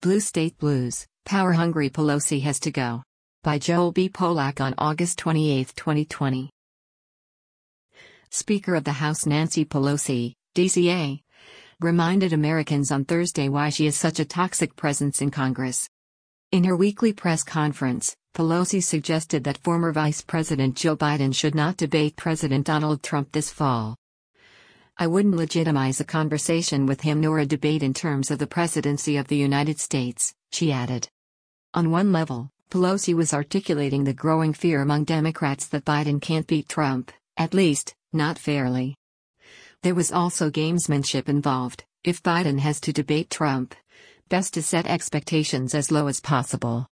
Blue State Blues, Power-Hungry Pelosi Has to Go. By Joel B. Polak on August 28, 2020. Speaker of the House Nancy Pelosi, DCA, reminded Americans on Thursday why she is such a toxic presence in Congress. In her weekly press conference, Pelosi suggested that former Vice President Joe Biden should not debate President Donald Trump this fall. "I wouldn't legitimize a conversation with him nor a debate in terms of the presidency of the United States," she added. On one level, Pelosi was articulating the growing fear among Democrats that Biden can't beat Trump, at least, not fairly. There was also gamesmanship involved. If Biden has to debate Trump, best to set expectations as low as possible.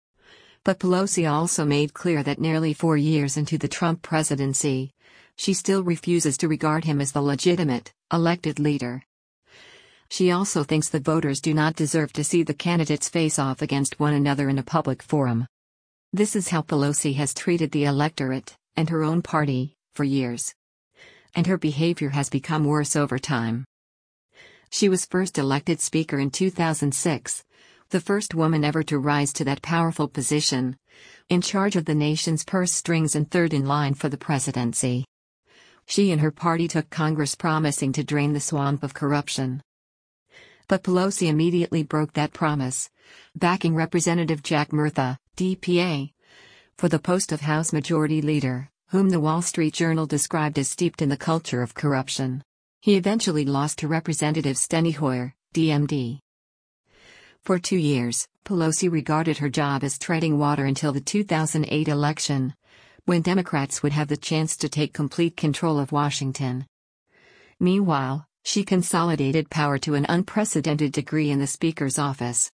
But Pelosi also made clear that nearly 4 years into the Trump presidency, she still refuses to regard him as the legitimate, elected leader. She also thinks the voters do not deserve to see the candidates face off against one another in a public forum. This is how Pelosi has treated the electorate, and her own party, for years. And her behavior has become worse over time. She was first elected Speaker in 2006, the first woman ever to rise to that powerful position, in charge of the nation's purse strings and third in line for the presidency. She and her party took Congress promising to drain the swamp of corruption. But Pelosi immediately broke that promise, backing Representative Jack Murtha, DPA, for the post of House Majority Leader, whom the Wall Street Journal described as steeped in the culture of corruption. He eventually lost to Representative Steny Hoyer, DMD. For 2 years, Pelosi regarded her job as treading water until the 2008 election, when Democrats would have the chance to take complete control of Washington. Meanwhile, she consolidated power to an unprecedented degree in the Speaker's office.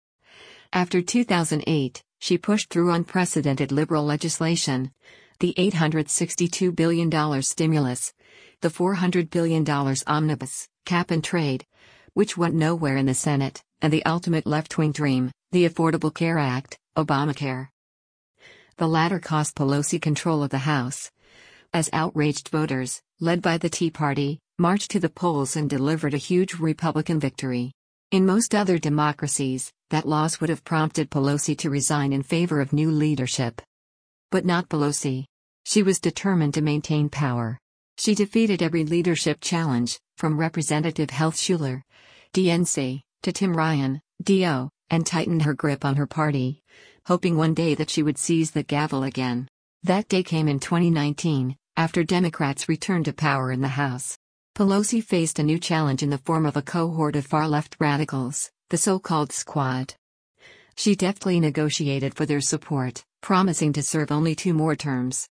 After 2008, she pushed through unprecedented liberal legislation, the $862 billion stimulus, the $400 billion omnibus, cap and trade, which went nowhere in the Senate, and the ultimate left-wing dream, the Affordable Care Act, Obamacare. The latter cost Pelosi control of the House, as outraged voters, led by the Tea Party, marched to the polls and delivered a huge Republican victory. In most other democracies, that loss would have prompted Pelosi to resign in favor of new leadership. But not Pelosi. She was determined to maintain power. She defeated every leadership challenge, from Representative Heath Shuler, DNC, to Tim Ryan, DO, and tightened her grip on her party, hoping one day that she would seize the gavel again. That day came in 2019, after Democrats returned to power in the House. Pelosi faced a new challenge in the form of a cohort of far-left radicals, the so-called Squad. She deftly negotiated for their support, promising to serve only 2 more terms.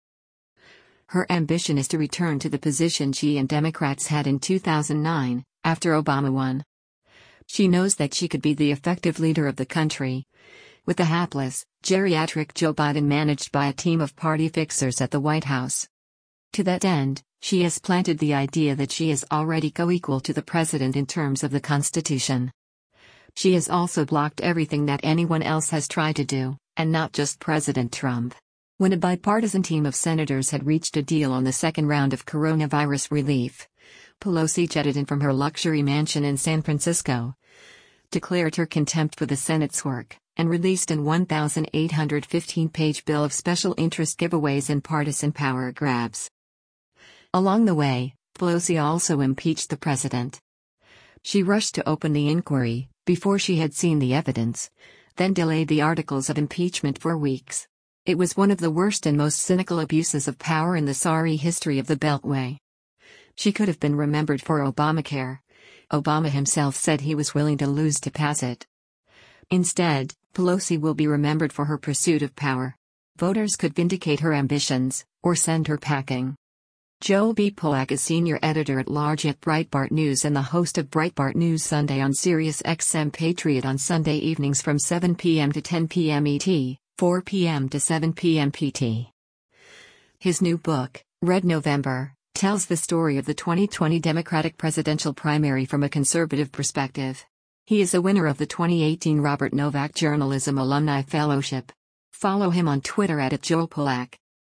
Her ambition is to return to the position she and Democrats had in 2009, after Obama won. She knows that she could be the effective leader of the country, with the hapless, geriatric Joe Biden managed by a team of party fixers at the White House. To that end, she has planted the idea that she is already co-equal to the president in terms of the Constitution. She has also blocked everything that anyone else has tried to do, and not just President Trump. When a bipartisan team of senators had reached a deal on the second round of coronavirus relief, Pelosi jetted in from her luxury mansion in San Francisco, declared her contempt for the Senate's work, and released an 1,815-page bill of special interest giveaways and partisan power grabs. Along the way, Pelosi also impeached the president. She rushed to open the inquiry, before she had seen the evidence, then delayed the articles of impeachment for weeks. It was one of the worst and most cynical abuses of power in the sorry history of the Beltway. She could have been remembered for Obamacare. Obama himself said he was willing to lose to pass it. Instead, Pelosi will be remembered for her pursuit of power. Voters could vindicate her ambitions, or send her packing. Joel B. Polak is senior editor-at-large at Breitbart News and the host of Breitbart News Sunday on Sirius XM Patriot on Sunday evenings from 7 p.m. to 10 p.m. ET, 4 p.m. to 7 p.m. PT. His new book, Red November, tells the story of the 2020 Democratic presidential primary from a conservative perspective. He is a winner of the 2018 Robert Novak Journalism Alumni Fellowship. Follow him on Twitter @JoelPolak.